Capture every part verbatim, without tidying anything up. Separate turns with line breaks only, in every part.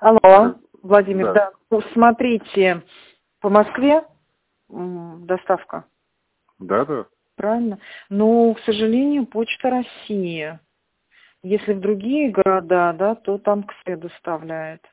Алло, Владимир,
Да.
да. Ну, смотрите, по Москве м, доставка,
Да, да.
правильно? Но, к сожалению, Почта России. Если в другие города, да, то там КСЭ доставляет.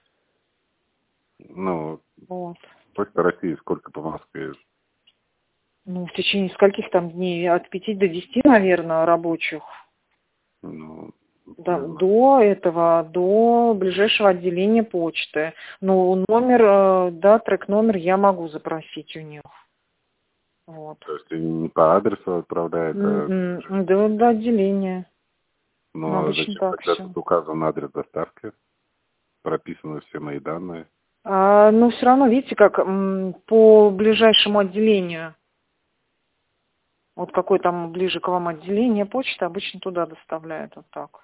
Ну,
Вот.
Почта России сколько по Москве?
Ну, в течение скольких там дней? От пяти до десяти, наверное, рабочих.
Ну,
Да,
не знаю.
до этого, до ближайшего отделения почты. Ну, номер, э, да, трек-номер я могу запросить у них. Вот.
То есть не по адресу отправляет, а...
М, м, До, до отделения. Ну,
Но
обычно
зачем
так
тогда
все.
тут указан адрес доставки? Прописаны все мои данные.
А, ну, все равно, видите, как м, по ближайшему отделению, вот какой там ближе к вам отделение почты, обычно туда доставляют вот так.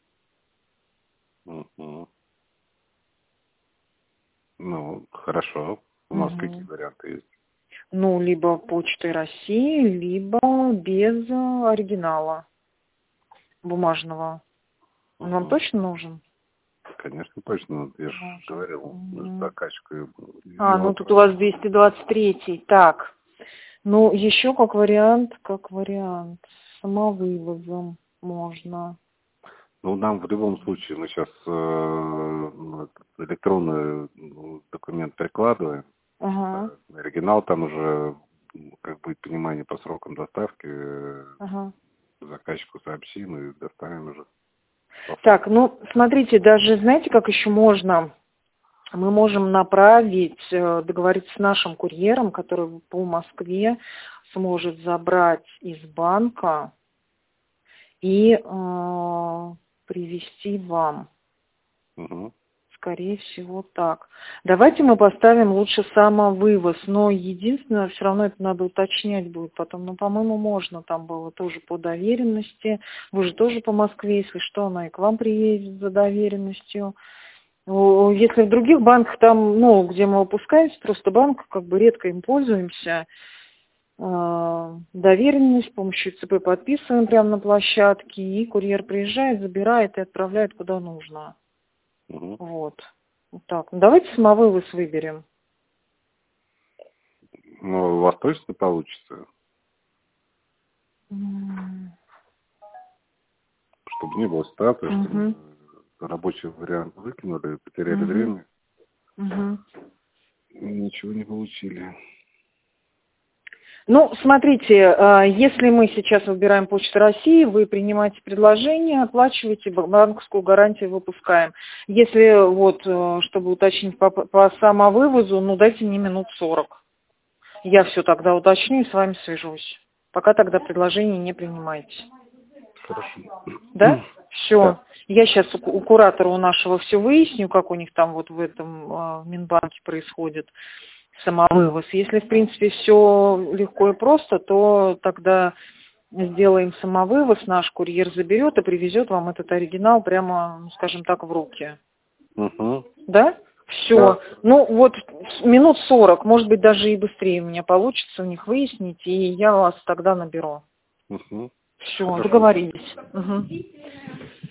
Мгм. Ну, хорошо. У нас какие
Мгм.
варианты есть?
Ну, либо почтой России, либо без э, оригинала бумажного. Он вам
Мгм.
точно нужен?
Конечно, точно. Вот я же
Нужен.
говорил с
Мгм.
заказчиком,
А,
его
ну тут у вас
отправлял.
двести двадцать три. Так, ну, еще как вариант, как вариант, самовывозом можно.
Ну, нам в любом случае, мы сейчас электронный ну, документ прикладываем.
Ага,
Э, Оригинал там уже, м, как будет понимание по срокам доставки, э,
ага.
заказчику сообщим и доставим уже по
Так,
факту.
ну, смотрите, даже, знаете, как еще можно? Мы можем направить, э, договориться с нашим курьером, который по Москве сможет забрать из банка и э, привезти вам.
Угу.
Скорее всего, так. Давайте мы поставим лучше самовывоз, но единственное, все равно это надо уточнять будет потом. Но, по-моему, можно там было тоже по доверенности. Вы же тоже по Москве, если что, она и к вам приедет за доверенностью. О, Если в других банках там, ну, где мы выпускаемся, просто банк, как бы редко им пользуемся, э, доверенность с помощью ЦП подписываем прямо на площадке, и курьер приезжает, забирает и отправляет куда нужно.
Угу.
Вот. Вот так. Ну, давайте самовывоз выберем.
Ну, у вас точно получится,
М,
чтобы не было ситуации, что
Мгм.
мы рабочий вариант выкинули, потеряли
Мгм.
время,
Мгм.
и ничего не получили.
Ну, смотрите, э, если мы сейчас выбираем Почту России, вы принимаете предложение, оплачиваете, ба- банковскую гарантию выпускаем. Если вот, э, чтобы уточнить по, по самовывозу, ну, дайте мне минут сорок. Я все тогда уточню и с вами свяжусь. Пока тогда предложение не принимайте.
Хорошо.
Да? Все.
Да.
Я сейчас у, у куратора у нашего все выясню, как у них там вот в этом э, Минбанке происходит самовывоз. Если, в принципе, все легко и просто, то тогда сделаем самовывоз, наш курьер заберет и привезет вам этот оригинал прямо, ну, скажем так, в руки.
Угу.
Да? Все.
Да.
Ну, вот минут сорок, может быть, даже и быстрее у меня получится у них выяснить, и я вас тогда наберу.
Угу.
Все,
Хорошо.
договорились. Мгм.